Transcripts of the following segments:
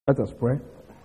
Let us pray.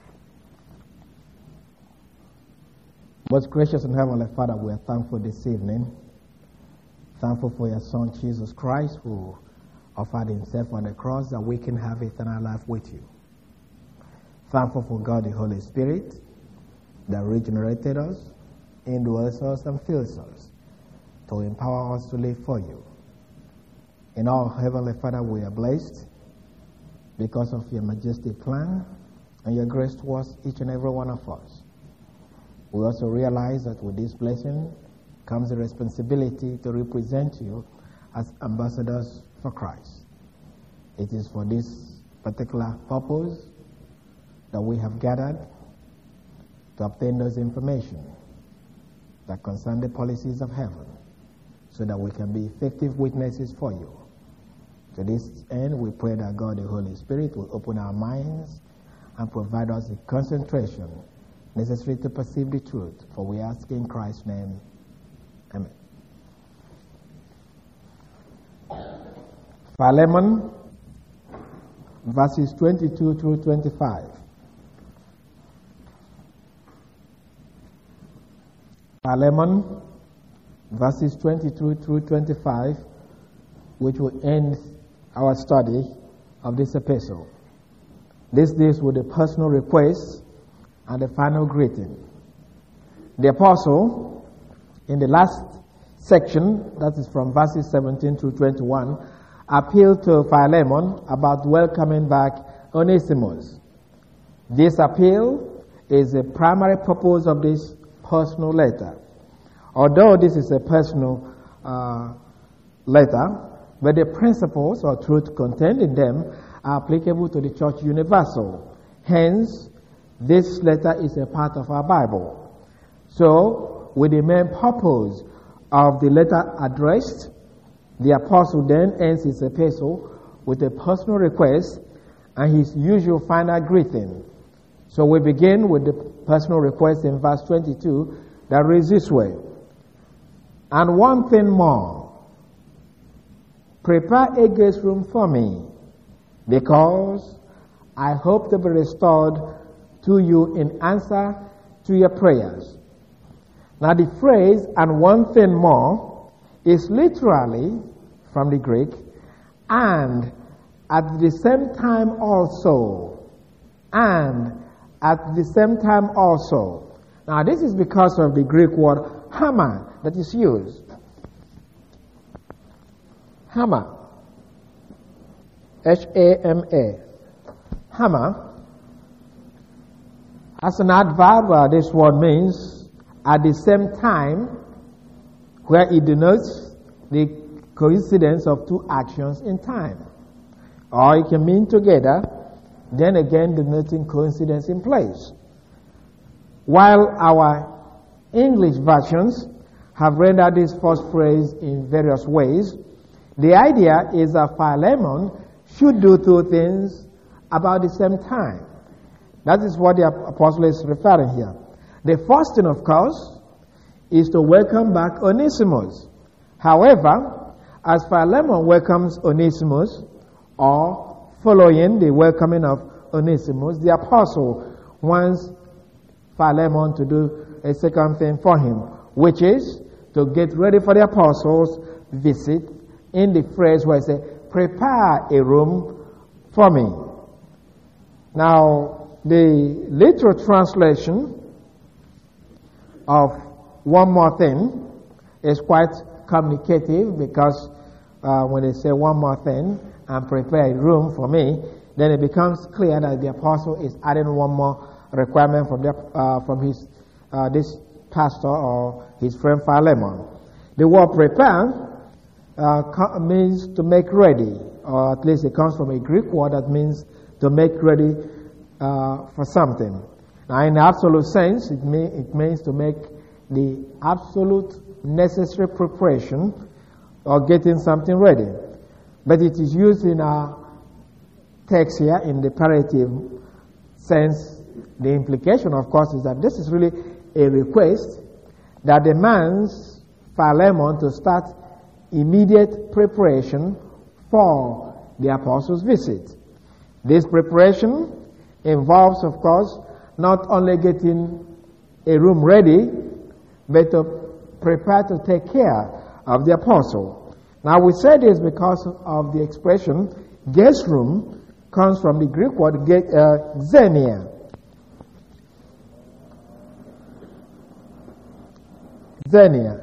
Most gracious and heavenly Father, we are thankful this evening. Thankful for your Son, Jesus Christ, who offered himself on the cross that we can have eternal life with you. Thankful for God, the Holy Spirit, that regenerated us, indwells us, and fills us to empower us to live for you. In our Heavenly Father, we are blessed because of your majestic plan and your grace towards each and every one of us. We also realize that with this blessing comes the responsibility to represent you as ambassadors for Christ. It is for this particular purpose that we have gathered to obtain those information that concern the policies of heaven so that we can be effective witnesses for you. To this end, we pray that God, the Holy Spirit, will open our minds and provide us the concentration necessary to perceive the truth. For we ask in Christ's name. Amen. Philemon, verses 22 through 25. Philemon, verses 22 through 25, which will end our study of this epistle. This deals with the personal request and the final greeting. The apostle, in the last section, that is from verses 17 through 21, appealed to Philemon about welcoming back Onesimus. This appeal is the primary purpose of this personal letter. Although this is a personal letter, but the principles or truth contained in them are applicable to the church universal. Hence, this letter is a part of our Bible. So, with the main purpose of the letter addressed, the apostle then ends his epistle with a personal request and his usual final greeting. So we begin with the personal request in verse 22 that reads this way: "And one thing more, prepare a guest room for me, because I hope to be restored to you in answer to your prayers." Now the phrase, "and one thing more," is literally from the Greek, "and at the same time also," and at the same time also. Now this is because of the Greek word hammer that is used. Hammer. H-A-M-A. Hammer. As an adverb, this word means at the same time, where it denotes the coincidence of two actions in time. Or it can mean together, then again denoting coincidence in place. While our English versions have rendered this first phrase in various ways, the idea is that Philemon should do two things about the same time. That is what the apostle is referring here. The first thing, of course, is to welcome back Onesimus. However, as Philemon welcomes Onesimus, or following the welcoming of Onesimus, the apostle wants Philemon to do a second thing for him, which is to get ready for the apostles' visit, in the phrase where it says, "Prepare a room for me." Now, the literal translation of "one more thing" is quite communicative, because when they say "one more thing" and "prepare a room for me," then it becomes clear that the apostle is adding one more requirement from his this pastor or his friend Philemon. The word "prepare" means to make ready, or at least it comes from a Greek word that means to make ready for something. Now, in the absolute sense, it means to make the absolute necessary preparation or getting something ready. But it is used in our text here in the imperative sense. The implication, of course, is that this is really a request that demands Philemon to start immediate preparation for the apostles' visit. This preparation involves, of course, not only getting a room ready, but to prepare to take care of the apostle. Now we say this because of the expression guest room comes from the Greek word xenia. Xenia,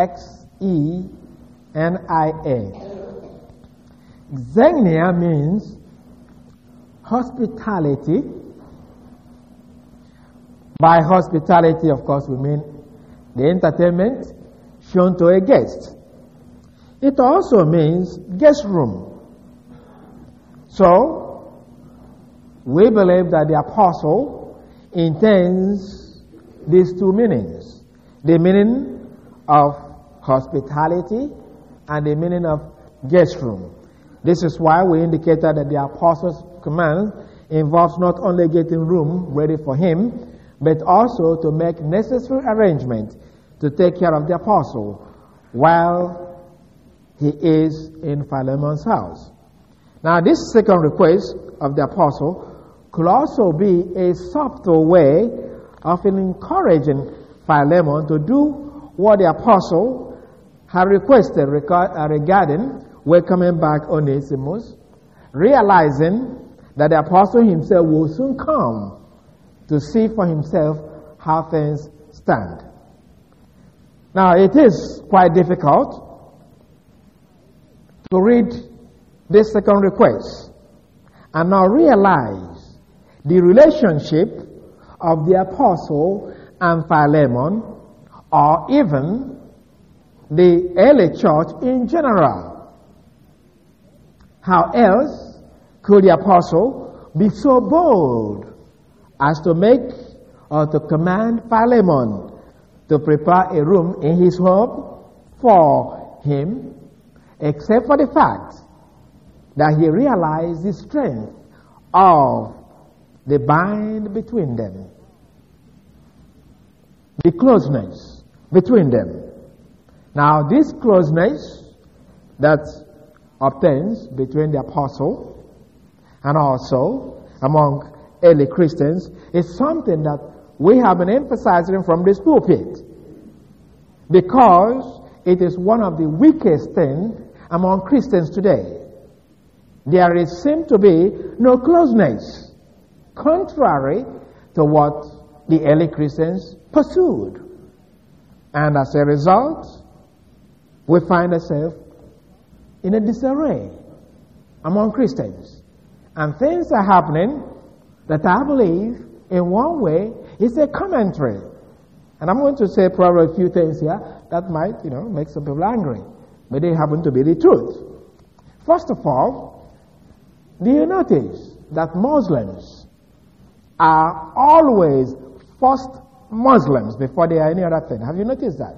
Xenia. Xenia means hospitality. By hospitality, of course, we mean the entertainment shown to a guest. It also means guest room. So, we believe that the apostle intends these two meanings. The meaning of hospitality and the meaning of guest room. This is why we indicated that the apostle's command involves not only getting room ready for him, but also to make necessary arrangements to take care of the apostle while he is in Philemon's house. Now, this second request of the apostle could also be a subtle way of encouraging Philemon to do what the apostle had requested regarding welcoming back Onesimus, realizing that the apostle himself will soon come to see for himself how things stand. Now, it is quite difficult to read this second request and now realize the relationship of the apostle and Philemon, or even the early church in general. How else could the apostle be so bold as to make or to command Philemon to prepare a room in his home for him, except for the fact that he realized the strength of the bind between them, the closeness between them. Now, this closeness that obtains between the apostle and also among early Christians is something that we have been emphasizing from this pulpit, because it is one of the weakest things among Christians today. There seems to be no closeness, contrary to what the early Christians pursued. And as a result, we find ourselves in a disarray among Christians. And things are happening that I believe, in one way, is a commentary. And I'm going to say probably a few things here that might, make some people angry. But they happen to be the truth. First of all, do you notice that Muslims are always first Muslims before they are any other thing? Have you noticed that?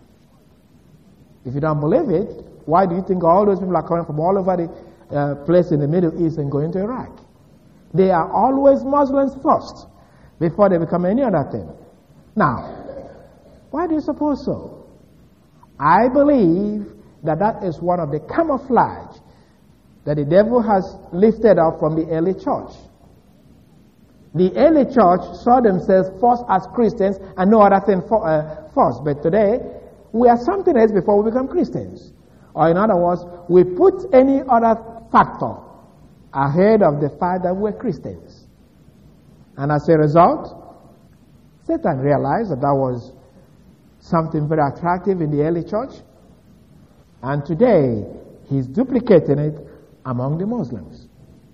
If you don't believe it, why do you think all those people are coming from all over the place in the Middle East and going to Iraq? They are always Muslims first before they become any other thing. Now, why do you suppose so? I believe that is one of the camouflage that the devil has lifted up from the early church. The early church saw themselves first as Christians and no other thing first. But today, we are something else before we become Christians. Or in other words, we put any other factor ahead of the fact that we're Christians. And as a result, Satan realized that was something very attractive in the early church. And today, he's duplicating it among the Muslims,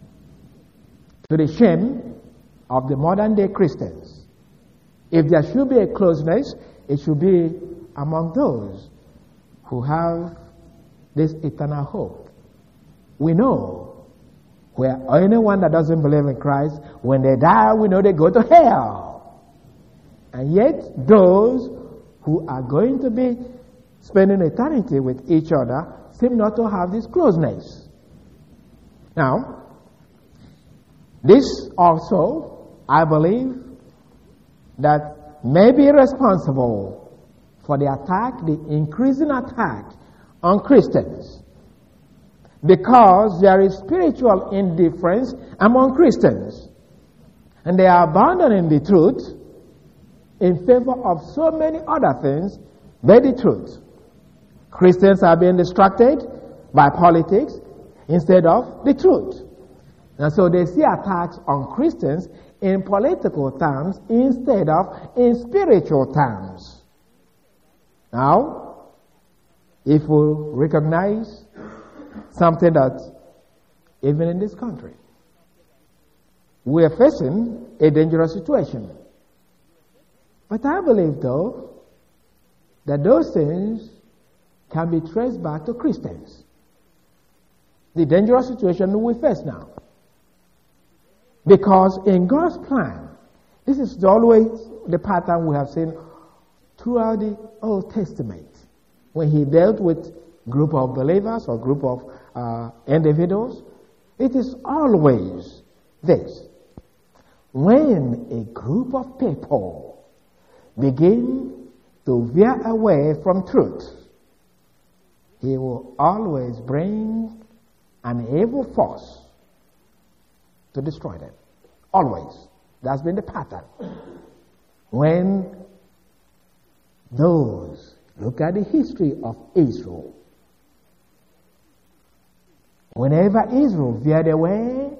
to the shame of the modern day Christians. If there should be a closeness, it should be among those who have this eternal hope. We know where anyone that doesn't believe in Christ, when they die, we know they go to hell. And yet, those who are going to be spending eternity with each other seem not to have this closeness. Now, this also, I believe, that may be responsible for the attack, the increasing attack on Christians. Because there is spiritual indifference among Christians. And they are abandoning the truth in favor of so many other things but the truth. Christians are being distracted by politics instead of the truth. And so they see attacks on Christians in political terms instead of in spiritual terms. Now, if we recognize something that even in this country, we are facing a dangerous situation. But I believe, though, that those things can be traced back to Christians. The dangerous situation we face now. Because in God's plan, this is always the pattern we have seen throughout the Old Testament. When he dealt with a group of believers or group of individuals, it is always this. When a group of people begin to veer away from truth, he will always bring an evil force to destroy them. Always. That's been the pattern. When those, look at the history of Israel. Whenever Israel veered away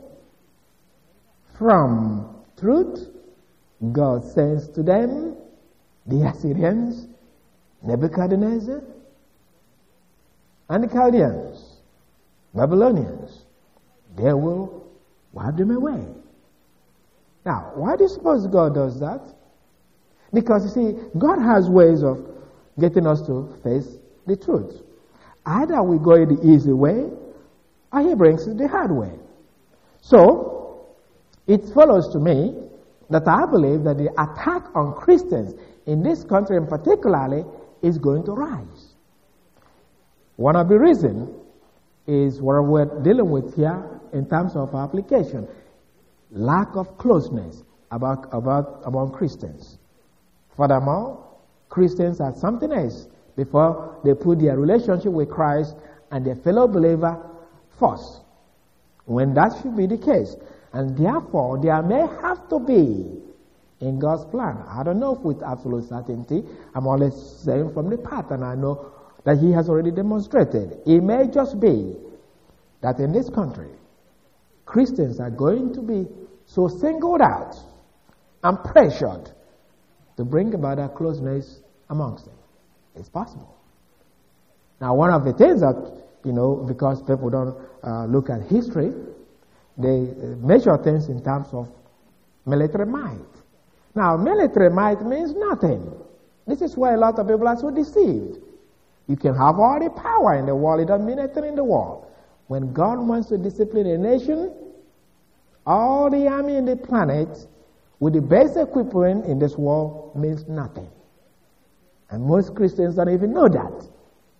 from truth, God sends to them the Assyrians, Nebuchadnezzar, and the Chaldeans, Babylonians. They will wipe them away. Now, why do you suppose God does that? Because you see, God has ways of getting us to face the truth. Either we go the easy way, or he brings it the hard way. So, it follows to me that I believe that the attack on Christians in this country in particularly is going to rise. One of the reasons is what we're dealing with here in terms of application. Lack of closeness among Christians. Furthermore, Christians are something else before they put their relationship with Christ and their fellow believer first. When that should be the case. And therefore, there may have to be in God's plan. I don't know if with absolute certainty. I'm only saying from the pattern I know that he has already demonstrated. It may just be that in this country, Christians are going to be so singled out and pressured to bring about a closeness amongst them. It's possible. Now, one of the things that, because people don't look at history, they measure things in terms of military might. Now, military might means nothing. This is why a lot of people are so deceived. You can have all the power in the world, it doesn't mean anything in the world. When God wants to discipline a nation, all the army in the planet with the best equipment in this world means nothing. And most Christians don't even know that.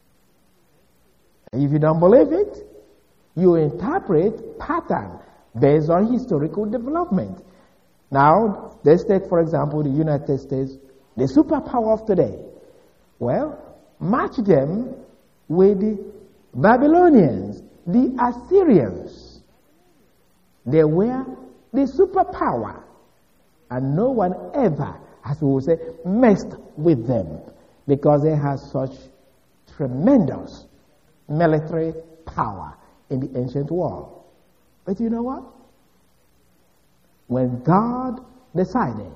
If you don't believe it, you interpret pattern based on historical development. Now, let's take, for example, the United States, the superpower of today. Well, match them with the Babylonians, the Assyrians. They were the superpower. And no one ever, as we would say, messed with them because they had such tremendous military power in the ancient world. But you know what? When God decided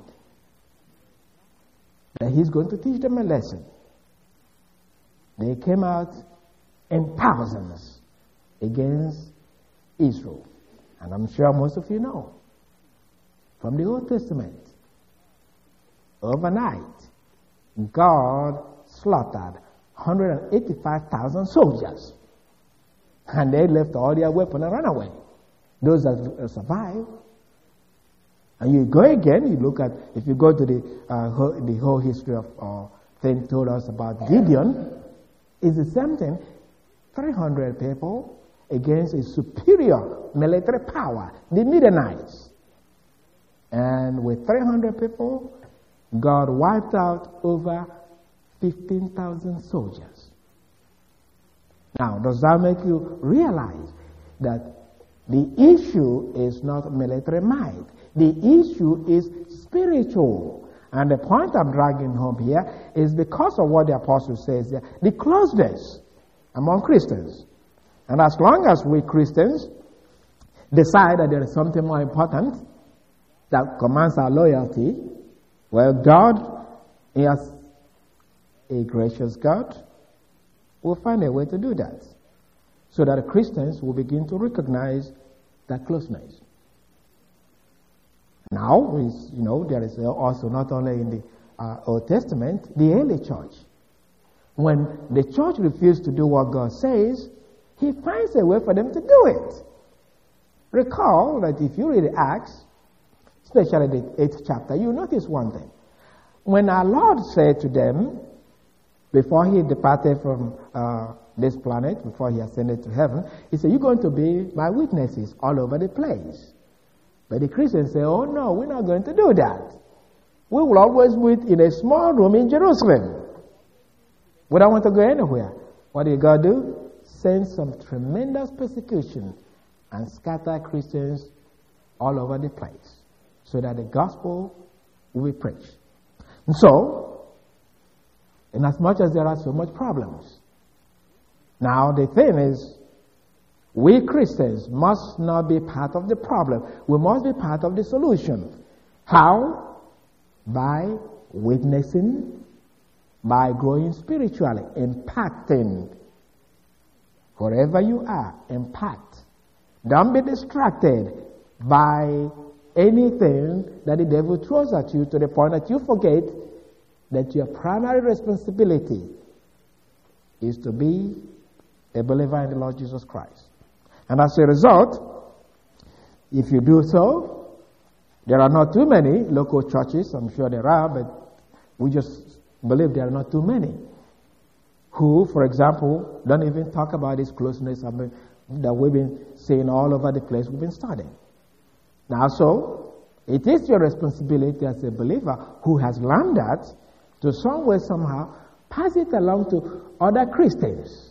that he's going to teach them a lesson, they came out in thousands against Israel. And I'm sure most of you know from the Old Testament. Overnight, God slaughtered 185,000 soldiers. And they left all their weapons and ran away. Those that survived. And you go again, you look at, if you go to the whole history of thing told us about Gideon, it's the same thing. 300 people against a superior military power, the Midianites. And with 300 people, God wiped out over 15,000 soldiers. Now, does that make you realize that the issue is not military might? The issue is spiritual. And the point I'm dragging home here is because of what the apostle says there, the closeness among Christians. And as long as we Christians decide that there is something more important that commands our loyalty, well, God is a gracious God. We'll find a way to do that so that the Christians will begin to recognize that closeness. Now, there is also not only in the Old Testament, the early church. When the church refused to do what God says, He finds a way for them to do it. Recall that if you read Acts, especially the 8th chapter, you notice one thing. When our Lord said to them, before He departed from this planet, before He ascended to heaven, He said, "You're going to be my witnesses all over the place." But the Christians say, "Oh no, we're not going to do that. We will always meet in a small room in Jerusalem. We don't want to go anywhere." What did God do? Send some tremendous persecution and scatter Christians all over the place so that the gospel will be preached. And so, in as much as there are so much problems, now the thing is, we Christians must not be part of the problem. We must be part of the solution. How? By witnessing, by growing spiritually, impacting. Wherever you are, impact. Don't be distracted by anything that the devil throws at you to the point that you forget that your primary responsibility is to be a believer in the Lord Jesus Christ. And as a result, if you do so, there are not too many local churches, I'm sure there are, but we just believe there are not too many, who, for example, don't even talk about this closeness that we've been seeing all over the place we've been studying. Now, so, it is your responsibility as a believer who has learned that to some way, somehow, pass it along to other Christians.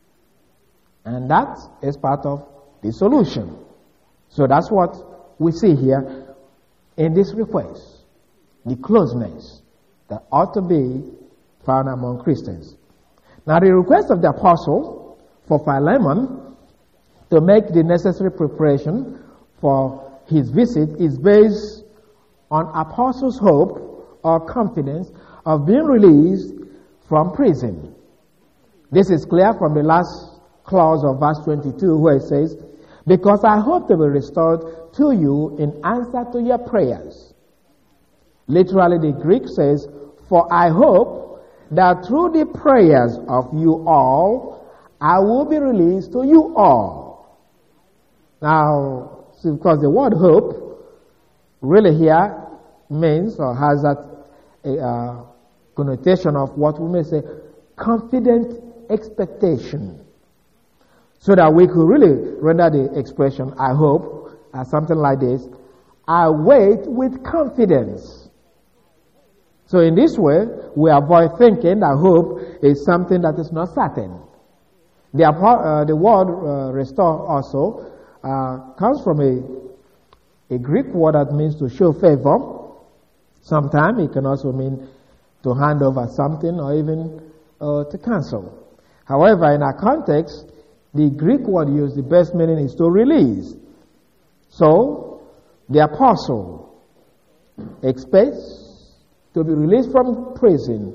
And that is part of the solution. So that's what we see here in this request. The closeness that ought to be found among Christians. Now the request of the apostle for Philemon to make the necessary preparation for his visit is based on apostles' hope or confidence of being released from prison. This is clear from the last clause of verse 22 where it says, "Because I hope to be restored to you in answer to your prayers." Literally the Greek says, "For I hope that through the prayers of you all, I will be released to you all." Now, because the word hope really here means or has that connotation of what we may say confident expectation. So that we could really render the expression, "I hope," as something like this, "I wait with confidence." So in this way, we avoid thinking that hope is something that is not certain. The word restore also comes from a Greek word that means to show favor. Sometimes it can also mean to hand over something or even to cancel. However, in our context, the Greek word used, the best meaning is to release. So, the apostle expects to be released from prison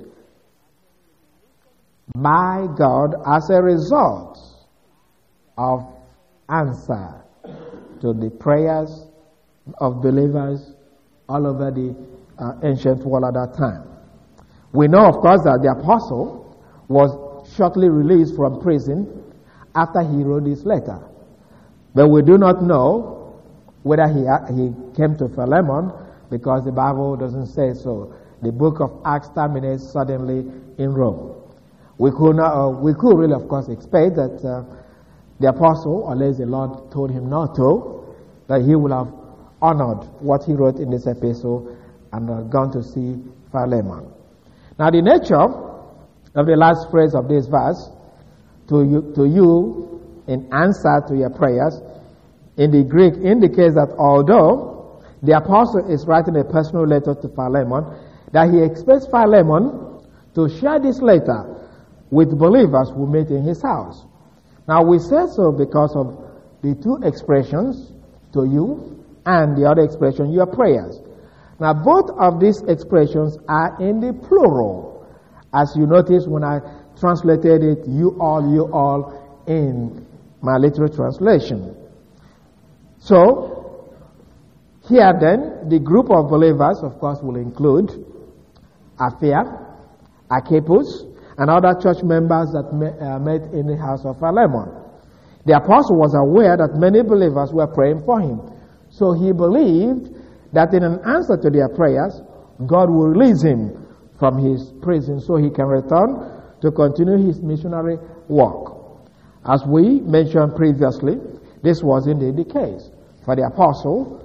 by God as a result of answer to the prayers of believers all over the ancient world at that time. We know, of course, that the apostle was shortly released from prison after he wrote this letter. But we do not know whether he came to Philemon because the Bible doesn't say so. The book of Acts terminates suddenly in Rome. We could really, of course, expect that the apostle, unless the Lord told him not to, that he would have honored what he wrote in this epistle and gone to see Philemon. Now, the nature of the last phrase of this verse, to you in answer to your prayers, in the Greek indicates that although the apostle is writing a personal letter to Philemon that he expects Philemon to share this letter with believers who meet in his house. Now we say so because of the two expressions, to you, and the other expression, your prayers. Now both of these expressions are in the plural, as you notice when I translated it, you all, in my literal translation. So, here then, the group of believers, of course, will include Apphia, Archippus, and other church members that met in the house of Philemon. The apostle was aware that many believers were praying for him. So he believed that in an answer to their prayers, God will release him from his prison so he can return to continue his missionary work. As we mentioned previously, this was indeed the case. For the apostle,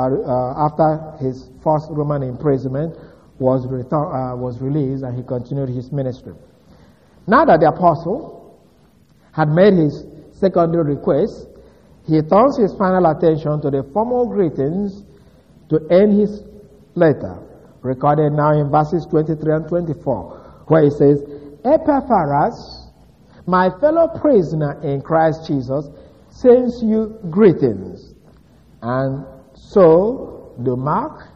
after his first Roman imprisonment, was released and he continued his ministry. Now that the apostle had made his secondary request, he turns his final attention to the formal greetings to end his letter, recorded now in verses 23 and 24, where he says, Epaphras, my fellow prisoner in Christ Jesus, sends you greetings. And so do Mark,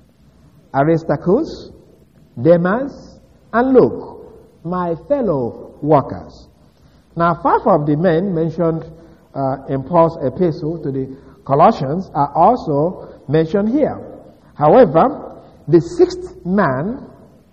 Aristarchus, Demas, and Luke, my fellow workers. Now 5 of the men mentioned in Paul's epistle to the Colossians are also mentioned here. However, the 6th man,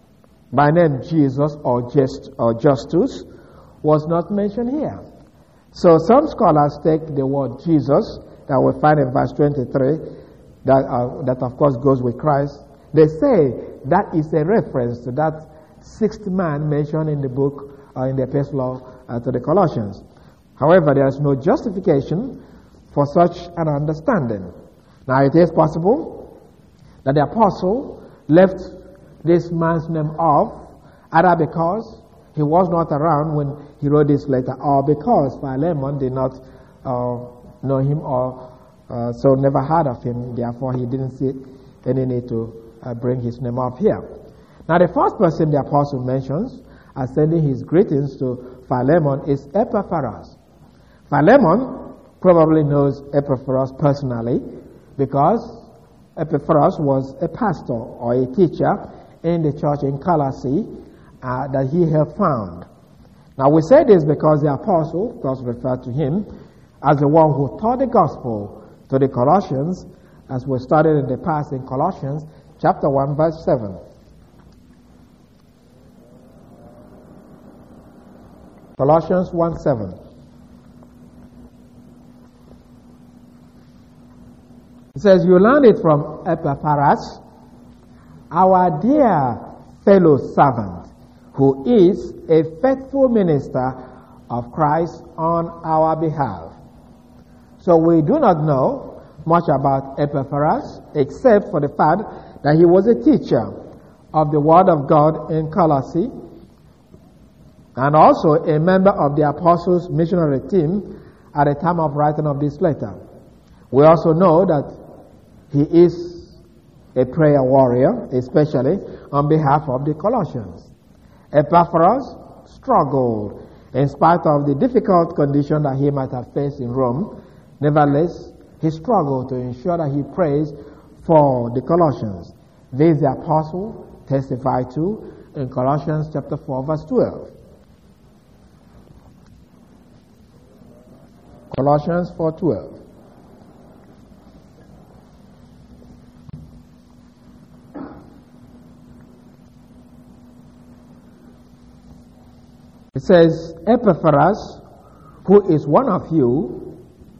by name Jesus or Justus, was not mentioned here. So some scholars take the word Jesus that we find in verse 23, that of course goes with Christ. They say that is a reference to that 6th man mentioned in the book, in the epistle to the Colossians. However, there is no justification for such an understanding. Now it is possible that the apostle left this man's name off, either because he was not around when he wrote this letter, or because Philemon did not know him, or so never heard of him, therefore he didn't see any need to bring his name up here. Now the first person the apostle mentions as sending his greetings to Philemon is Epaphras. Philemon probably knows Epaphras personally because Epaphras was a pastor or a teacher in the church in Colossae that he had found. Now we say this because the apostle, of course, referred to him as the one who taught the gospel to the Colossians, as we studied in the past in Colossians chapter 1 verse 7. Colossians 1:7. It says, you learned it from Epaphras, our dear fellow servant, who is a faithful minister of Christ on our behalf. So we do not know much about Epaphras, except for the fact that he was a teacher of the Word of God in Colossae, and also a member of the Apostles' missionary team at the time of writing of this letter. We also know that he is a prayer warrior, especially on behalf of the Colossians. Epaphras struggled in spite of the difficult condition that he might have faced in Rome. Nevertheless, he struggled to ensure that he prays for the Colossians. This the apostle testified to in Colossians chapter 4 verse 12. Colossians 4:12. It says, Epaphras, who is one of you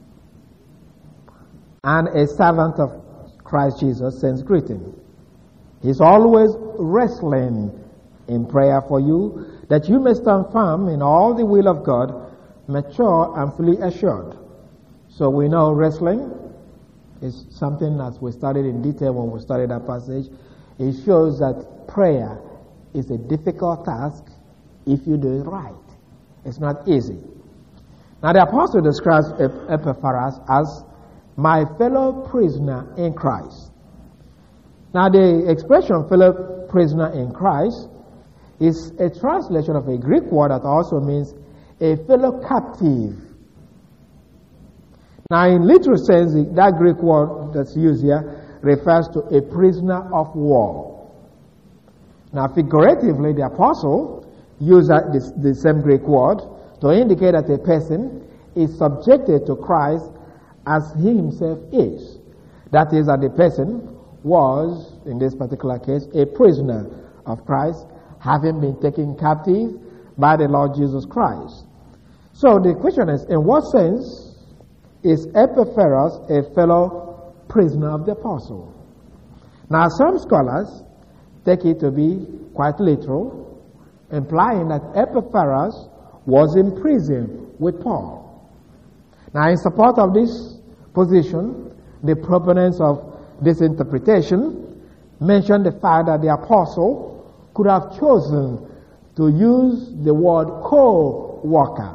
and a servant of Christ Jesus, sends greeting. He's always wrestling in prayer for you, that you may stand firm in all the will of God, mature and fully assured. So we know wrestling is something that we studied in detail when we studied that passage. It shows that prayer is a difficult task if you do it right. It's not easy. Now the apostle describes Epaphras as my fellow prisoner in Christ. Now, the expression fellow prisoner in Christ is a translation of a Greek word that also means a fellow captive. Now, in literal sense, that Greek word that's used here refers to a prisoner of war. Now, figuratively, the apostle used the same Greek word to indicate that a person is subjected to Christ as he himself is. That is, that the person was, in this particular case, a prisoner of Christ, having been taken captive by the Lord Jesus Christ. So the question is, in what sense is Epaphras a fellow prisoner of the apostle? Now, some scholars take it to be quite literal, implying that Epaphras was in prison with Paul. Now, in support of this position, the proponents of this interpretation mention the fact that the apostle could have chosen to use the word co-worker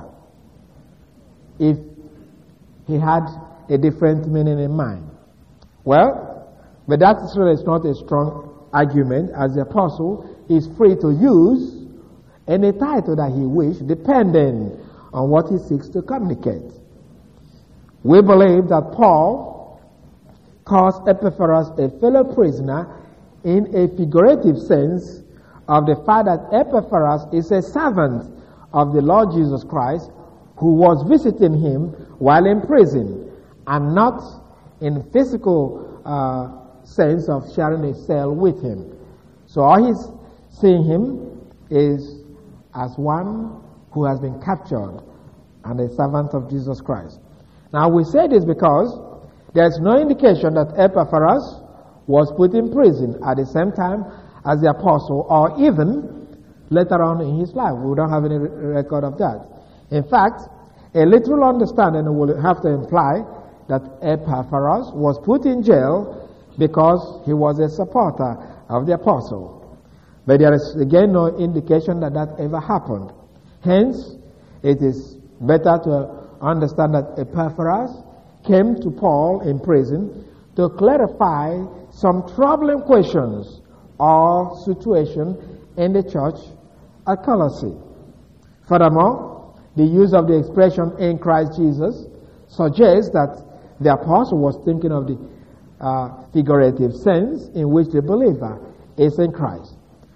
if he had a different meaning in mind. Well, but that really is not a strong argument, as the apostle is free to use any title that he wishes, depending on what he seeks to communicate. We believe that Paul calls Epaphras a fellow prisoner in a figurative sense of the fact that Epaphras is a servant of the Lord Jesus Christ who was visiting him while in prison, and not in physical sense of sharing a cell with him. So all he's seeing him is as one who has been captured and a servant of Jesus Christ. Now we say this because there's no indication that Epaphras was put in prison at the same time as the apostle, or even later on in his life. We don't have any record of that. In fact, a literal understanding will have to imply that Epaphras was put in jail because he was a supporter of the apostle. But there is again no indication that that ever happened. Hence, it is better to understand that Epaphras came to Paul in prison to clarify some troubling questions or situation in the church at Colossae. Furthermore, the use of the expression in Christ Jesus suggests that the apostle was thinking of the figurative sense in which the believer is in Christ.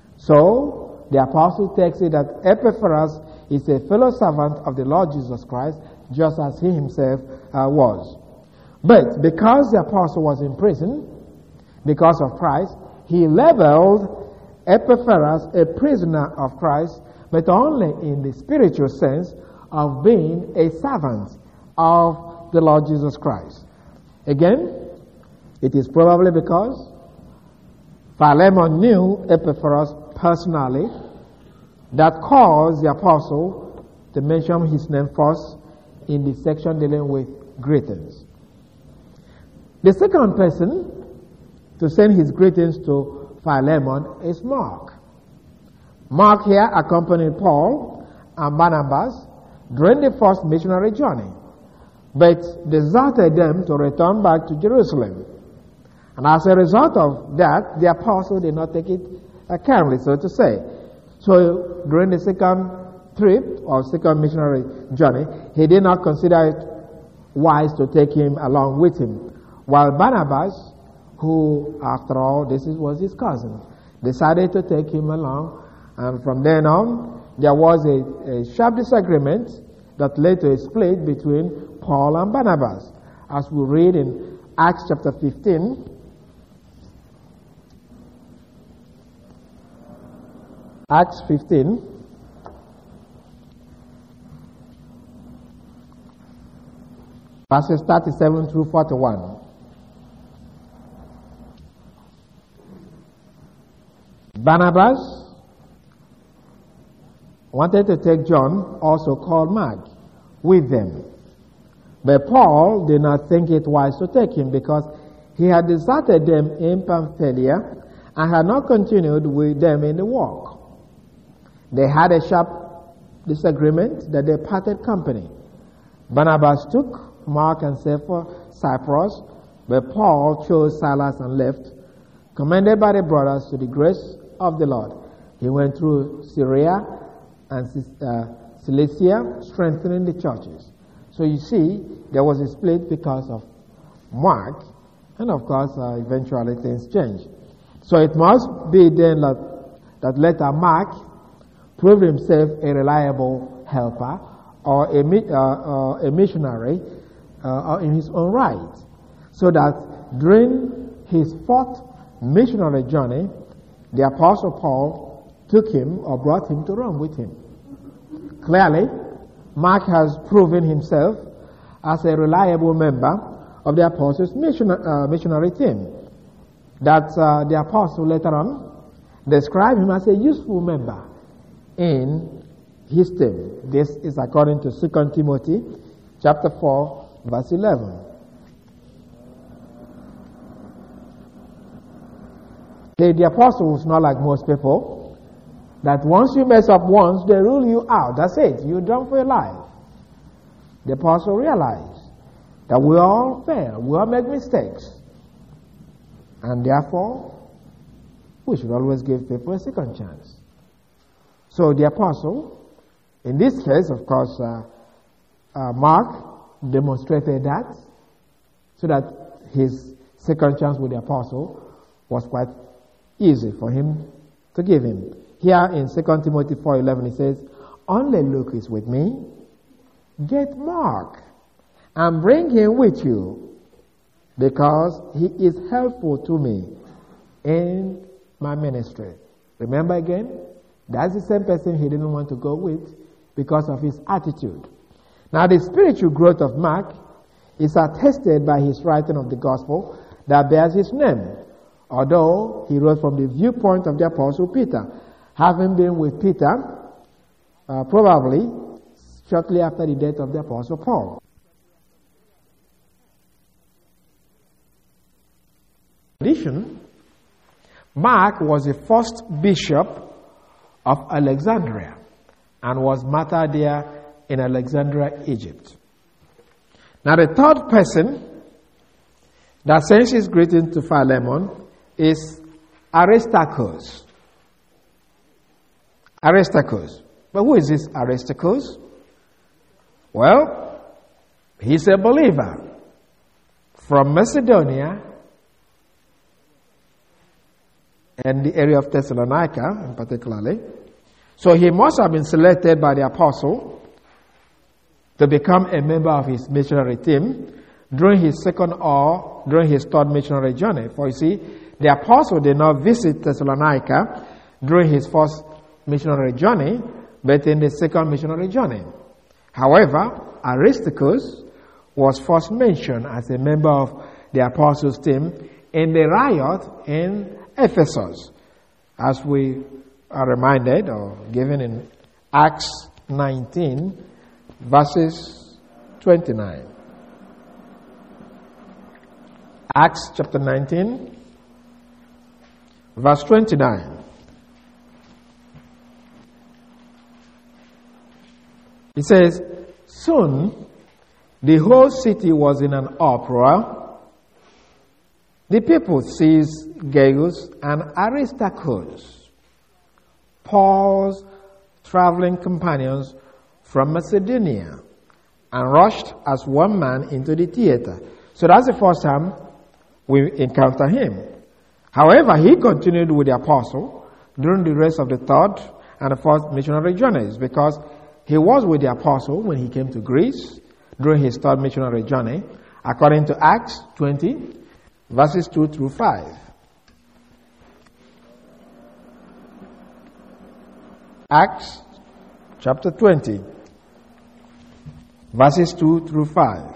So, the apostle takes it that Epaphras is a fellow servant of the Lord Jesus Christ, just as he himself was. But because the apostle was in prison, because of Christ, he labeled Epaphras a prisoner of Christ, but only in the spiritual sense of being a servant of the Lord Jesus Christ. Again, it is probably because Philemon knew Epaphras personally that caused the apostle to mention his name first in the section dealing with greetings. The second person to send his greetings to Philemon is Mark. Mark here accompanied Paul and Barnabas during the first missionary journey, but deserted them to return back to Jerusalem. And as a result of that, the apostle did not take it carefully, so to say. So during the second trip or second missionary journey, he did not consider it wise to take him along with him. While Barnabas, who after all this was his cousin, decided to take him along, and from then on there was a sharp disagreement that led to a split between Paul and Barnabas, as we read in Acts chapter 15. Acts 15, verses 37 through 41. Barnabas wanted to take John, also called Mark, with them. But Paul did not think it wise to take him, because he had deserted them in Pamphylia and had not continued with them in the work. They had a sharp disagreement that they parted company. Barnabas took Mark and sailed for Cyprus, but Paul chose Silas and left, commended by the brothers to the grace of the Lord. He went through Syria and Cilicia, strengthening the churches. So you see, there was a split because of Mark, and of course, eventually things changed. So it must be then that later Mark proved himself a reliable helper or a missionary in his own right. So that during his fourth missionary journey, the Apostle Paul took him or brought him to Rome with him. Clearly, Mark has proven himself as a reliable member of the Apostles' missionary team. That the Apostle later on described him as a useful member in his team. This is according to 2 Timothy chapter 4, verse 11. The apostle was not like most people, that once you mess up once, they rule you out. That's it. You're done for your life. The apostle realized that we all fail. We all make mistakes. And therefore, we should always give people a second chance. So the apostle, in this case, of course, Mark demonstrated that, so that his second chance with the apostle was quite easy for him to give him. Here in 2 Timothy 4:11 it says, "Only Luke is with me. Get Mark and bring him with you, because he is helpful to me in my ministry." Remember again, that's the same person he didn't want to go with because of his attitude. Now the spiritual growth of Mark is attested by his writing of the gospel that bears his name, although he wrote from the viewpoint of the Apostle Peter, having been with Peter probably shortly after the death of the Apostle Paul. In addition, Mark was the first bishop of Alexandria and was martyred there in Alexandria, Egypt. Now the third person that sends his greeting to Philemon is Aristarchus. Aristarchus. But who is this Aristarchus? Well, he's a believer from Macedonia and the area of Thessalonica in particularly. So he must have been selected by the apostle to become a member of his missionary team during his second or during his third missionary journey. For you see, the apostle did not visit Thessalonica during his first missionary journey, but in the second missionary journey. However, Aristarchus was first mentioned as a member of the apostles' team in the riot in Ephesus, as we are reminded or given in Acts 19, verses 29. Acts chapter 19, verse 29. It says, "Soon the whole city was in an uproar. The people seized Gaius and Aristarchus, Paul's traveling companions from Macedonia, and rushed as one man into the theater." So that's the first time we encounter him. However, he continued with the apostle during the rest of the third and the fourth missionary journeys, because he was with the apostle when he came to Greece during his third missionary journey, according to Acts 20, verses 2 through 5. Acts chapter 20, verses 2 through 5.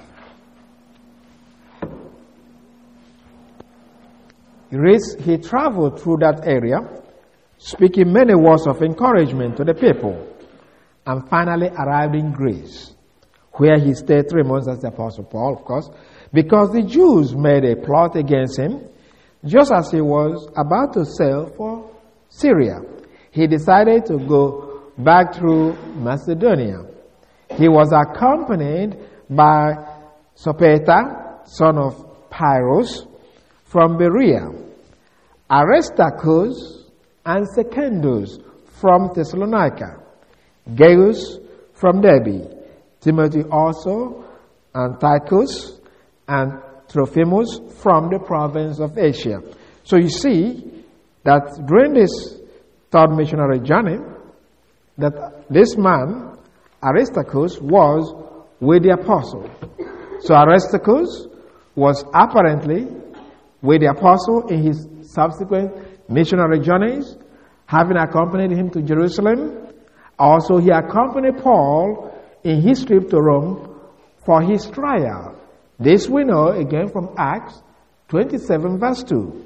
It reads, "He traveled through that area, speaking many words of encouragement to the people, and finally arrived in Greece, where he stayed 3 months as the Apostle Paul, of course, because the Jews made a plot against him, just as he was about to sail for Syria. He decided to go back through Macedonia. He was accompanied by Sopater, son of Pyrrhus, from Berea, Aristarchus and Secundus from Thessalonica, Gaius from Derbe, Timothy also, and Tychus and Trophimus from the province of Asia. So you see that during this third missionary journey, that this man, Aristarchus, was with the apostle. So Aristarchus was apparently with the apostle in his subsequent missionary journeys, having accompanied him to Jerusalem. Also, he accompanied Paul in his trip to Rome for his trial. This we know again from Acts 27 verse 2.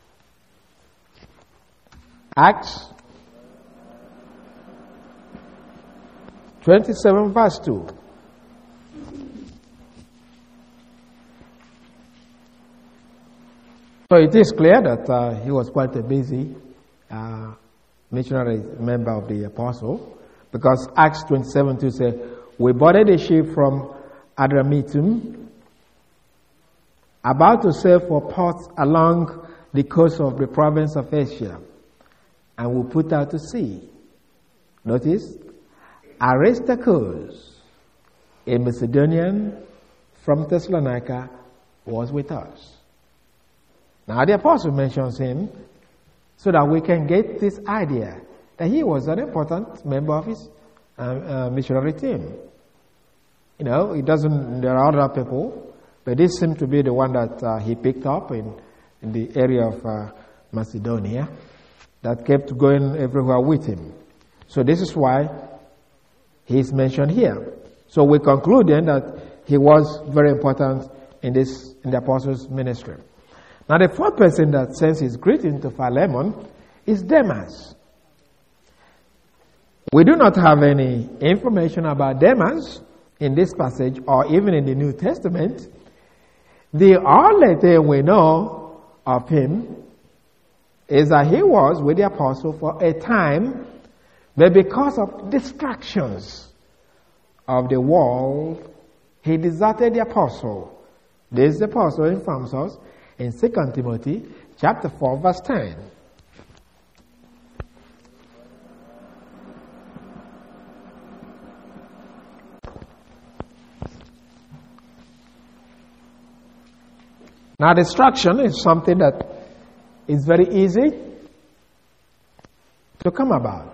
Acts 27 verse 2. So it is clear that he was quite a busy missionary member of the apostle, because Acts 27:2 says, "We boarded a ship from Adramyttium, about to sail for ports along the coast of the province of Asia, and we put out to sea." Notice, Aristarchus, a Macedonian from Thessalonica, was with us. Now the apostle mentions him so that we can get this idea that he was an important member of his missionary team. You know, there are other people, but this seemed to be the one that he picked up in the area of Macedonia, that kept going everywhere with him. So this is why he's mentioned here. So we conclude then that he was very important in the apostles' ministry. Now the fourth person that sends his greeting to Philemon is Demas. We do not have any information about Demas in this passage or even in the New Testament. The only thing we know of him is that he was with the apostle for a time, but because of distractions of the world, he deserted the apostle. This apostle informs us in 2 Timothy chapter 4 verse 10. Now distraction is something that is very easy to come about.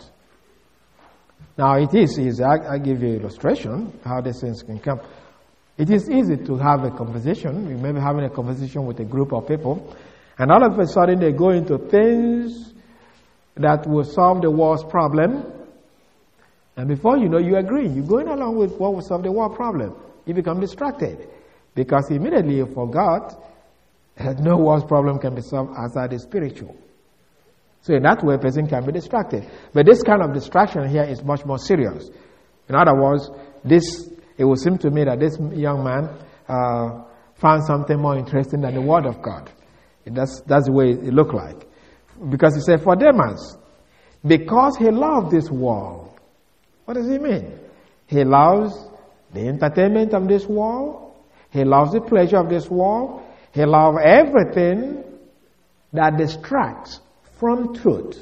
Now it is easy. I give you an illustration how these things can come. It is easy to have a conversation. You may be having a conversation with a group of people, and all of a sudden they go into things that will solve the world's problem. And before you know, you agree. You're going along with what will solve the world problem. You become distracted because immediately you forgot that no world's problem can be solved outside the spiritual. So in that way, a person can be distracted. But this kind of distraction here is much more serious. In other words, it would seem to me that this young man found something more interesting than the Word of God. That's the way it looked like. Because he said, for Demas, because he loved this world. What does he mean? He loves the entertainment of this world. He loves the pleasure of this world. He loves everything that distracts from truth.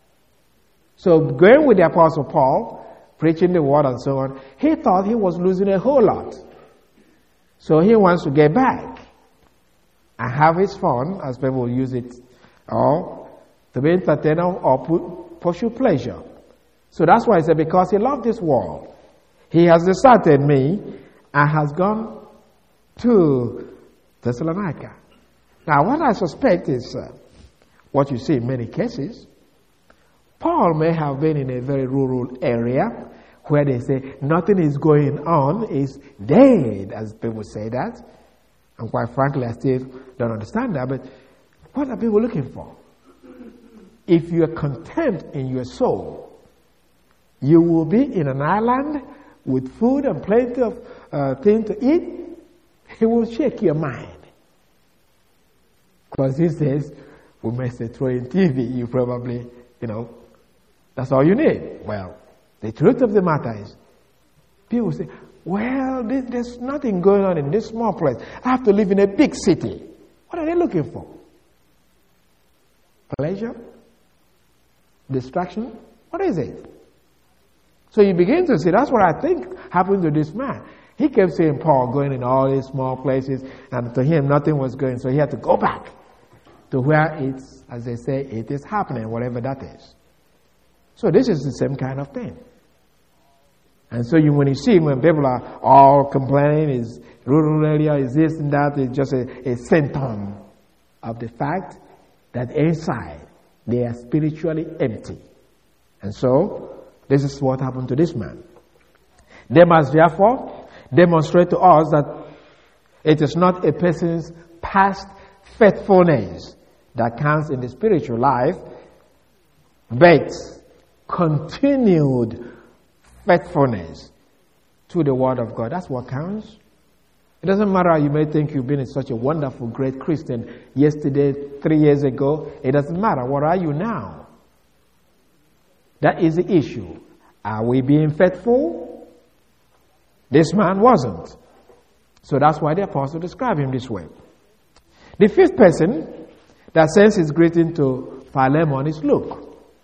So going with the Apostle Paul, preaching the word and so on, he thought he was losing a whole lot. So he wants to get back and have his fun, as people use it, or to be entertained or pursue pleasure. So that's why he said, because he loved this world, he has deserted me and has gone to Thessalonica. Now what I suspect is what you see in many cases. Paul may have been in a very rural area where they say nothing is going on, is dead, as people say that. And quite frankly, I still don't understand that. But what are people looking for? If you are content in your soul, you will be in an island with food and plenty of things to eat. It will shake your mind. Because he says, we may say throw in TV, you probably, that's all you need. Well, the truth of the matter is, people say, well, there's nothing going on in this small place. I have to live in a big city. What are they looking for? Pleasure? Distraction? What is it? So you begin to see, that's what I think happened to this man. He kept seeing Paul going in all these small places, and to him nothing was going, so he had to go back to where it's, as they say, it is happening, whatever that is. So this is the same kind of thing. And so when you see when people are all complaining, is rural area, is this and that, it's just a symptom of the fact that inside they are spiritually empty. And so this is what happened to this man. They must therefore demonstrate to us that it is not a person's past faithfulness that counts in the spiritual life, but continued faithfulness to the Word of God. That's what counts. It doesn't matter, you may think you've been such a wonderful, great Christian yesterday, 3 years ago. It doesn't matter. What are you now? That is the issue. Are we being faithful? This man wasn't. So that's why the apostle described him this way. The fifth person that sends his greeting to Philemon is Luke.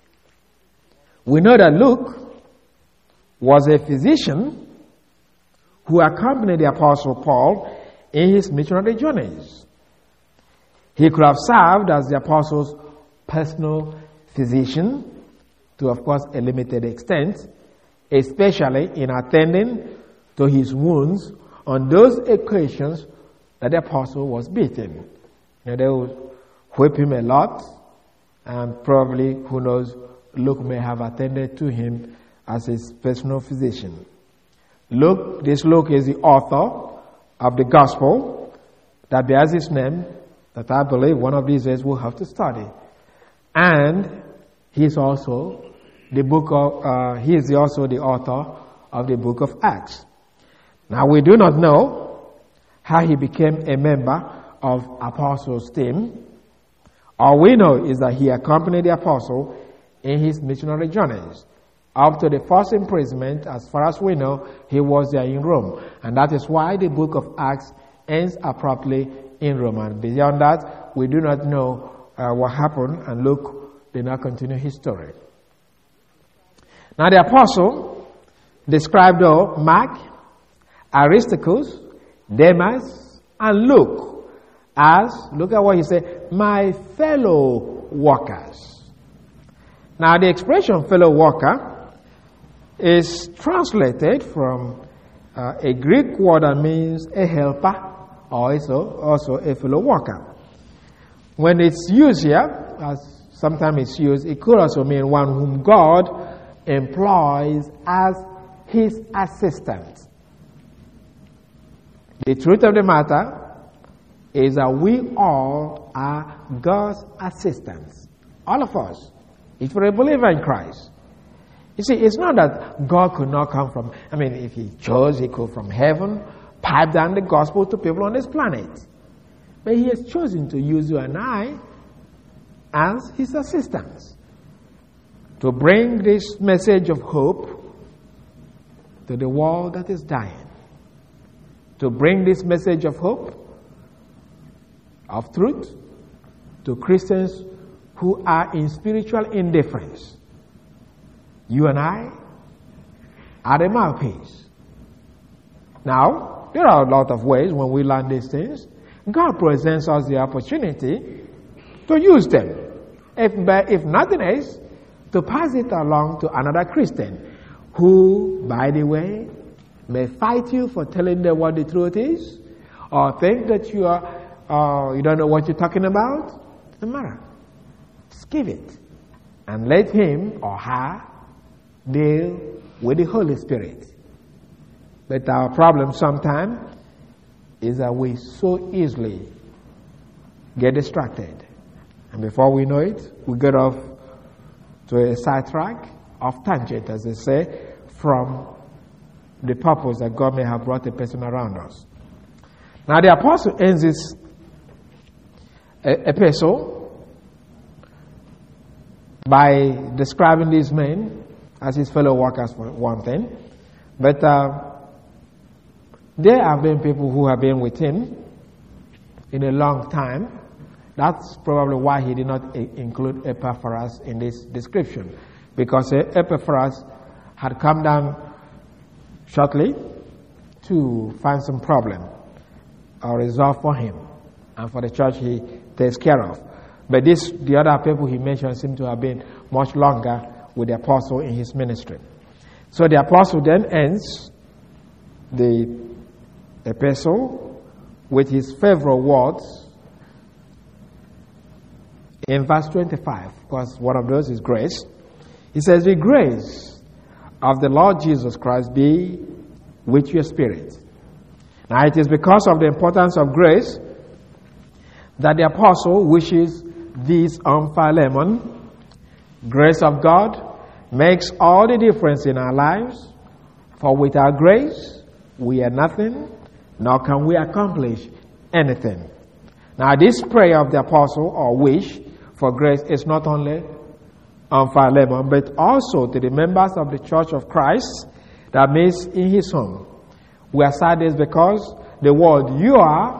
We know that Luke was a physician who accompanied the apostle Paul in his missionary journeys. He could have served as the apostle's personal physician to, of course, a limited extent, especially in attending to his wounds on those occasions that the apostle was beaten. They would whip him a lot, and probably, who knows, Luke may have attended to him as his personal physician. This Luke is the author of the gospel that bears his name, that I believe one of these days we'll have to study. And he's also the author of the book of Acts. Now, we do not know how he became a member of Apostles' team. All we know is that he accompanied the apostle in his missionary journeys. Up to the first imprisonment, as far as we know, he was there in Rome. And that is why the book of Acts ends abruptly in Rome. And beyond that, we do not know what happened, and Luke did not continue his story. Now the apostle described Mark, Aristarchus, Demas, and Luke as, look at what he said, my fellow workers. Now the expression fellow worker is translated from a Greek word that means a helper, or also a fellow worker. When it's used here, as sometimes it's used, it could also mean one whom God employs as his assistant. The truth of the matter is that we all are God's assistants. All of us. If you're a believer in Christ. You see, it's not that God could not come from, if he chose, he could from heaven pipe down the gospel to people on this planet. But he has chosen to use you and I as his assistants to bring this message of hope to the world that is dying. To bring this message of hope, of truth, to Christians who are in spiritual indifference. You and I are the mouthpiece. Now, there are a lot of ways when we learn these things. God presents us the opportunity to use them. If nothing else, to pass it along to another Christian who, by the way, may fight you for telling them what the truth is, or think that you don't know what you're talking about. Doesn't matter. Just give it. And let him or her deal with the Holy Spirit. But our problem sometimes is that we so easily get distracted. And before we know it, we get off to a sidetrack, off tangent, as they say, from the purpose that God may have brought a person around us. Now the apostle ends this epistle by describing these men as his fellow workers for one thing. But there have been people who have been with him in a long time, That's probably why he did not include Epaphras in this description, because Epaphras had come down shortly to find some problem or resolve for him and for the church he takes care of. But the other people he mentioned seem to have been much longer with the apostle in his ministry. So the apostle then ends the epistle with his favorite words in verse 25, because one of those is grace. He says, "The grace of the Lord Jesus Christ be with your spirit." Now it is because of the importance of grace that the apostle wishes this on Philemon. Grace of God makes all the difference in our lives, for without grace we are nothing, nor can we accomplish anything. Now this prayer of the apostle, or wish for grace, is not only on Philemon, but also to the members of the church of Christ that meets in his home. We are sad because the word "you are"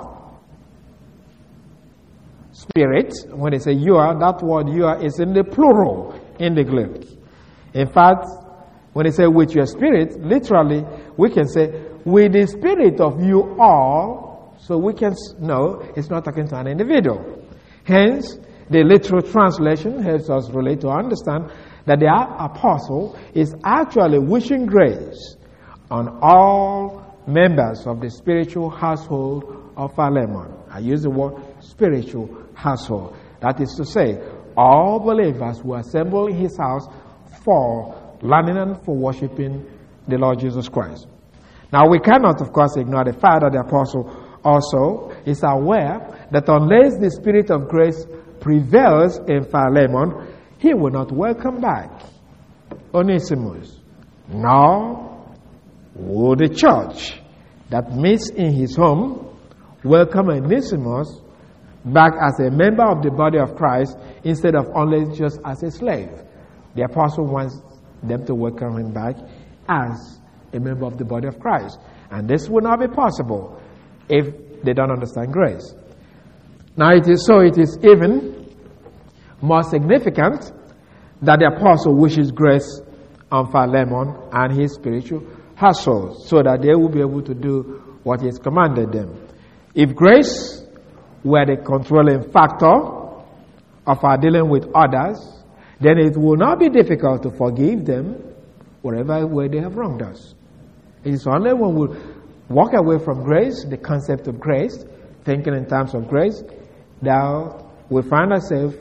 spirit, when they say "you are," that word "you are" is in the plural in the Greek. In fact, when they say "with your spirit," literally we can say "with the spirit of you all," so we can know it's not talking to an individual. Hence, the literal translation helps us relate to understand that the apostle is actually wishing grace on all members of the spiritual household of Philemon. I use the word spiritual household. That is to say, all believers who assemble in his house for learning and for worshiping the Lord Jesus Christ. Now we cannot, of course, ignore the fact that the apostle also is aware that unless the spirit of grace prevails in Philemon, he will not welcome back Onesimus, nor will the church that meets in his home welcome Onesimus back as a member of the body of Christ instead of only just as a slave. The apostle wants them to welcome him back as a member of the body of Christ. And this will not be possible if they don't understand grace. Now it is even more significant that the apostle wishes grace on Philemon and his spiritual household, so that they will be able to do what he has commanded them. If grace were the controlling factor of our dealing with others, then it will not be difficult to forgive them wherever way they have wronged us. It is only when we walk away from grace, the concept of grace, thinking in terms of grace, that we find ourselves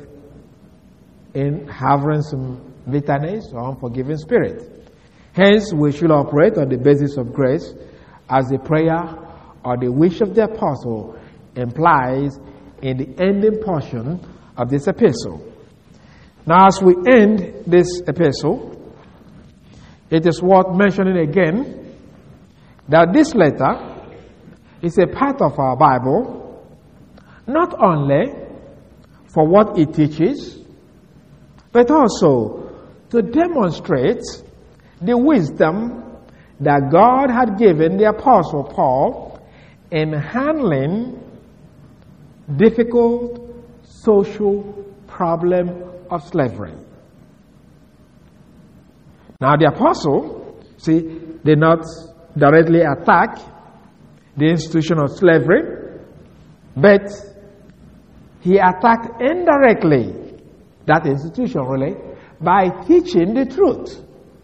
in harboring some bitterness or unforgiving spirit. Hence, we should operate on the basis of grace, as the prayer or the wish of the apostle implies in the ending portion of this epistle. Now, as we end this epistle, it is worth mentioning again that this letter is a part of our Bible, not only for what it teaches, but also to demonstrate the wisdom that God had given the Apostle Paul in handling difficult social problem of slavery. Now the Apostle, did not directly attack the institution of slavery, but he attacked indirectly that institution, really, by teaching the truth.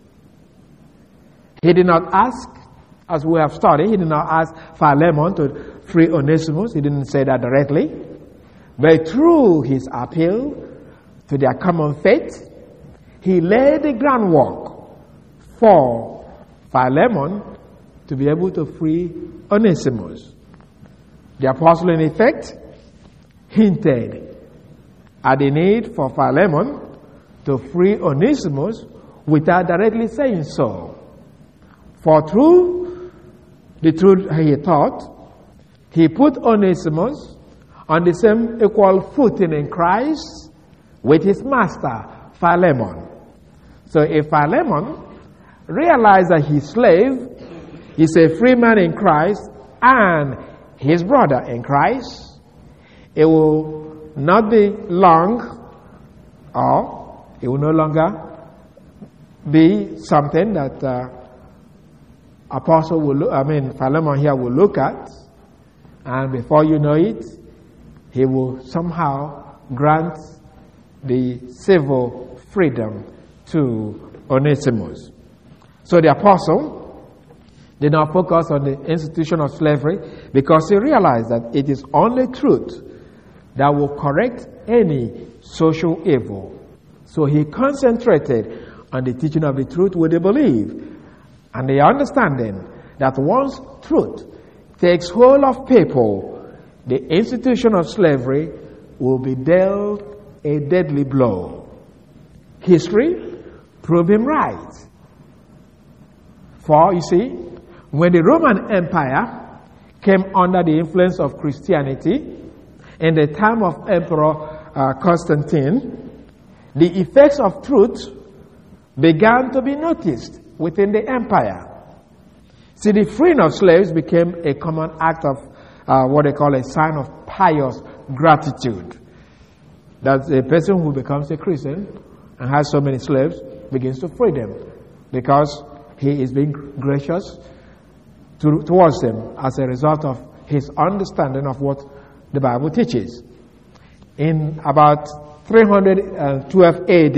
He did not ask, as we have studied, he did not ask Philemon to free Onesimus. He didn't say that directly. But through his appeal to their common faith, he laid the groundwork for Philemon to be able to free Onesimus. The apostle, in effect, hinted at the need for Philemon to free Onesimus without directly saying so. For through the truth he taught, he put Onesimus on the same equal footing in Christ with his master, Philemon. So if Philemon realized that his slave is a free man in Christ and his brother in Christ, it will not be long, or it will no longer be something that Apostle Philemon here will look at, and before you know it, he will somehow grant the civil freedom to Onesimus. So the apostle did not focus on the institution of slavery because he realized that it is only truth that will correct any social evil. So he concentrated on the teaching of the truth with the belief and the understanding that once truth takes hold of people, the institution of slavery will be dealt a deadly blow. History proved him right. For, you see, when the Roman Empire came under the influence of Christianity in the time of Emperor Constantine, the effects of truth began to be noticed within the empire. See, the freeing of slaves became a common act of what they call a sign of pious gratitude. That a person who becomes a Christian and has so many slaves begins to free them because he is being gracious towards them as a result of his understanding of what the Bible teaches. In about 312 AD,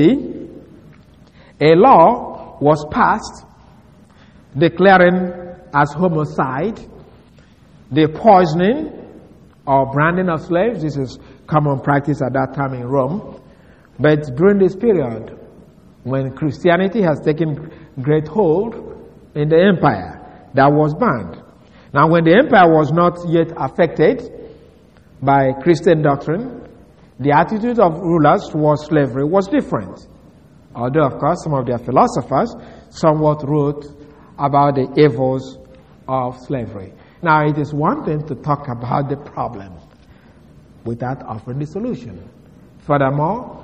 a law was passed declaring as homicide the poisoning or branding of slaves. This is common practice at that time in Rome. But during this period, when Christianity has taken great hold in the empire, that was banned. Now, when the empire was not yet affected by Christian doctrine, the attitude of rulers towards slavery was different. Although, of course, some of their philosophers somewhat wrote about the evils of slavery. Now, it is one thing to talk about the problem without offering the solution. Furthermore,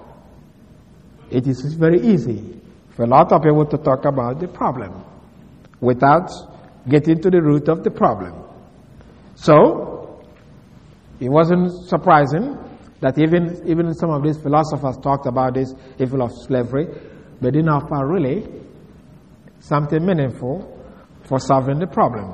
it is very easy for a lot of people to talk about the problem without getting to the root of the problem. So, it wasn't surprising that even some of these philosophers talked about this evil of slavery, but didn't offer really something meaningful for solving the problem.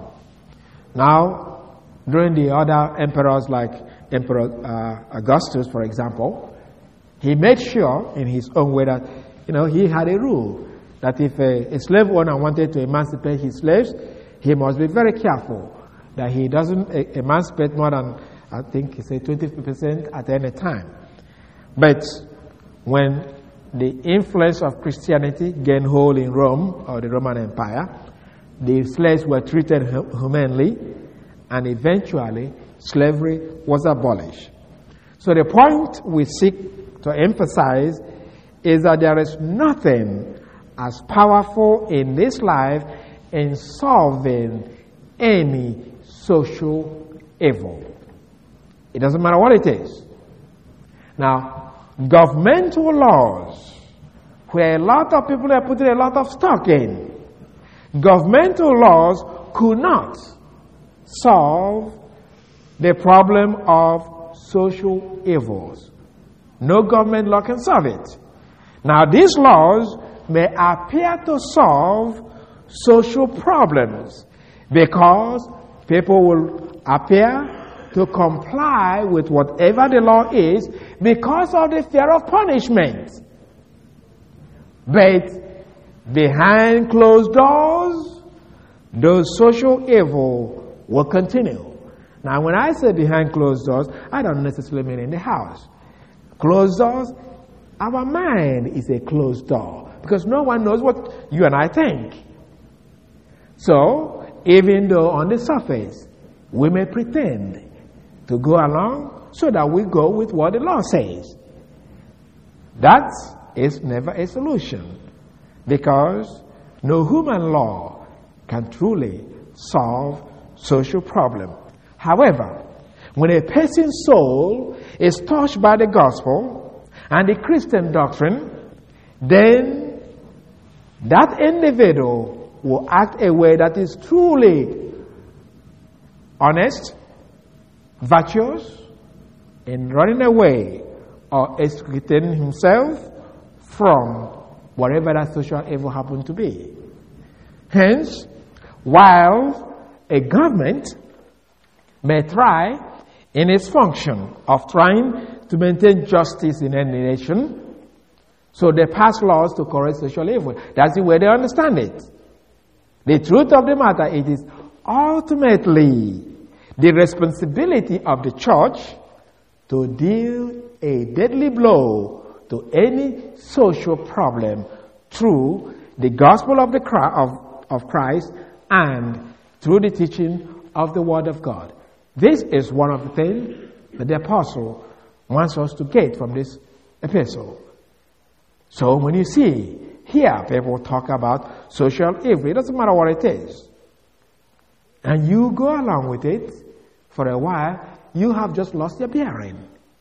Now, during the other emperors like Emperor Augustus, for example, he made sure in his own way that, he had a rule that if a slave owner wanted to emancipate his slaves, he must be very careful that he doesn't emancipate more than, I think he said 20% at any time. But when the influence of Christianity gained hold in Rome, or the Roman Empire, the slaves were treated humanely, and eventually slavery was abolished. So the point we seek to emphasize is that there is nothing as powerful in this life in solving any social evil. It doesn't matter what it is. Now, governmental laws, where a lot of people are putting a lot of stock in, governmental laws could not solve the problem of social evils. No government law can solve it. Now, these laws may appear to solve social problems because people will appear to comply with whatever the law is because of the fear of punishment. But behind closed doors, those social evil will continue. Now, when I say behind closed doors, I don't necessarily mean in the house. Closed doors, our mind is a closed door because no one knows what you and I think. So, even though on the surface, we may pretend to go along so that we go with what the law says. That is never a solution because no human law can truly solve social problem. However, when a person's soul is touched by the gospel and the Christian doctrine, then that individual will act a way that is truly honest, virtuous, in running away or extricating himself from whatever that social evil happened to be. Hence, while a government may try in its function of trying to maintain justice in any nation, so they pass laws to correct social evil. That's the way they understand it. The truth of the matter, it is ultimately the responsibility of the church to deal a deadly blow to any social problem through the gospel of Christ and through the teaching of the Word of God. This is one of the things that the apostle wants us to get from this epistle. So when you see here people talk about social evil, it doesn't matter what it is, and you go along with it for a while, you have just lost your bearing.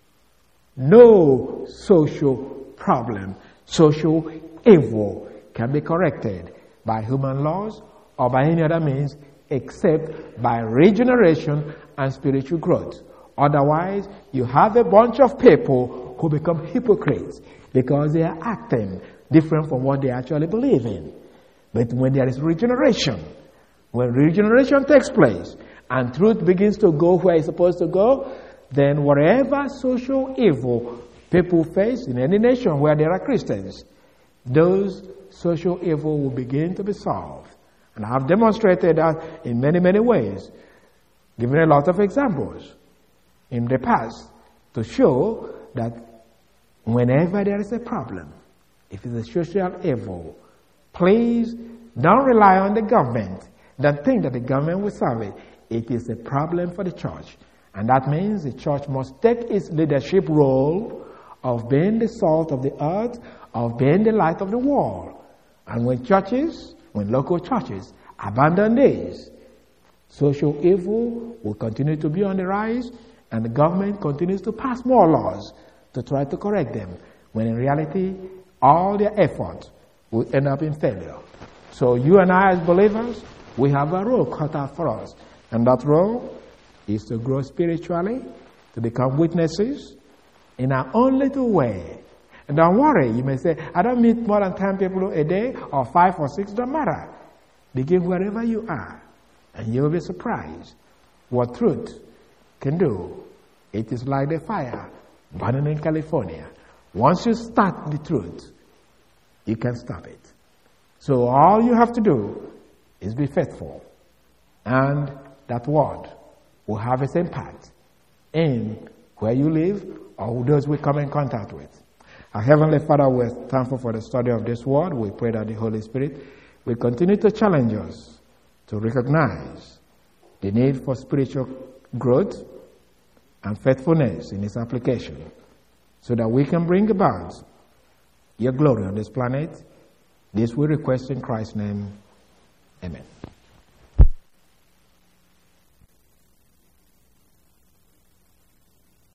No social problem, social evil can be corrected by human laws or by any other means except by regeneration and spiritual growth. Otherwise, you have a bunch of people who become hypocrites because they are acting different from what they actually believe in. But when there is regeneration, when regeneration takes place and truth begins to go where it's supposed to go, then whatever social evil people face in any nation where there are Christians, those social evil will begin to be solved. And I have demonstrated that in many, many ways, given a lot of examples in the past to show that whenever there is a problem, if it's a social evil, please don't rely on the government. Don't think that the government will solve it. It is a problem for the church. And that means the church must take its leadership role of being the salt of the earth, of being the light of the world. And when local churches abandon this, social evil will continue to be on the rise, and the government continues to pass more laws to try to correct them, when in reality, all their efforts will end up in failure. So you and I as believers, we have a role cut out for us. And that role is to grow spiritually, to become witnesses in our own little way. And don't worry, you may say, I don't meet more than 10 people a day, or 5 or 6, don't matter. Begin wherever you are, and you will be surprised what truth can do. It is like the fire burning in California. Once you start the truth, you can stop it. So all you have to do is be faithful, and that word will have its impact in where you live or those we come in contact with. Our Heavenly Father, we're thankful for the study of this word. We pray that the Holy Spirit will continue to challenge us to recognize the need for spiritual growth and faithfulness in its application, so that we can bring about your glory on this planet. This we request in Christ's name.